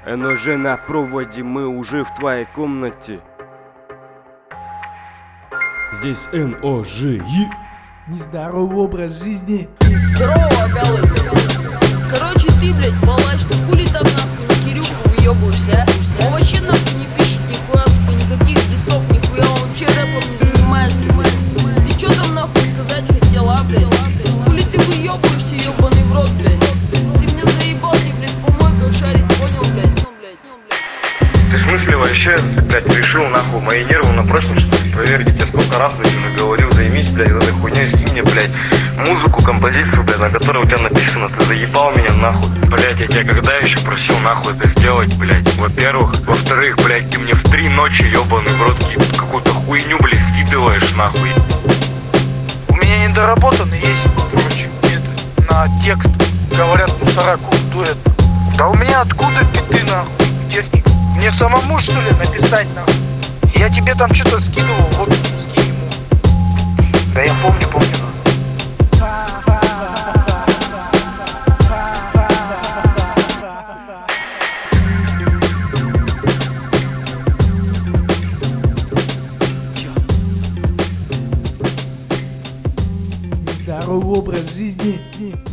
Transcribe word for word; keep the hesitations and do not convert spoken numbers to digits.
НОЖ на проводе, мы уже в твоей комнате. Здесь НОЖИ. Нездоровый образ жизни. Здорово, Галый. Короче, ты, блядь, палач, ты хули там нахуй на Кирюху выебываешься, а? Он вообще нахуй не пишет нихуя, сука, никаких дисов, нихуя, он вообще рэпом не занимается. Ты чё там нахуй сказать хотела, блядь? Хули ты выебываешься, ёбаный в рот, блядь? Ты меня заебал, ты, блядь, в помойках шарить, понял, блядь? Ну, блядь, ну, блядь. Ты в смысле вообще, блядь, решил нахуй мои нервы на прошлом, что ли, проверить? Я тебе сколько раз, блядь, уже говорил, займись, блядь, этой хуйней, скинь мне, блядь, музыку, композицию, блядь, на которой у тебя написано, ты заебал меня нахуй. Блядь, я тебя когда еще просил нахуй это сделать, блядь? Во-первых. Во-вторых, блядь, ты мне в три ночи, ебаный в рот, какую-то хуйню, блядь, скидываешь нахуй. У меня недоработанный есть, короче, это, на текст. Говорят, мусора дует. Да у меня откуда биты, нахуй, техника? Мне самому, что ли, написать, нахуй? Я тебе там что-то скидывал, вот, скинь ему. Да я помню, помню, нахуй. Нездоровый образ жизни.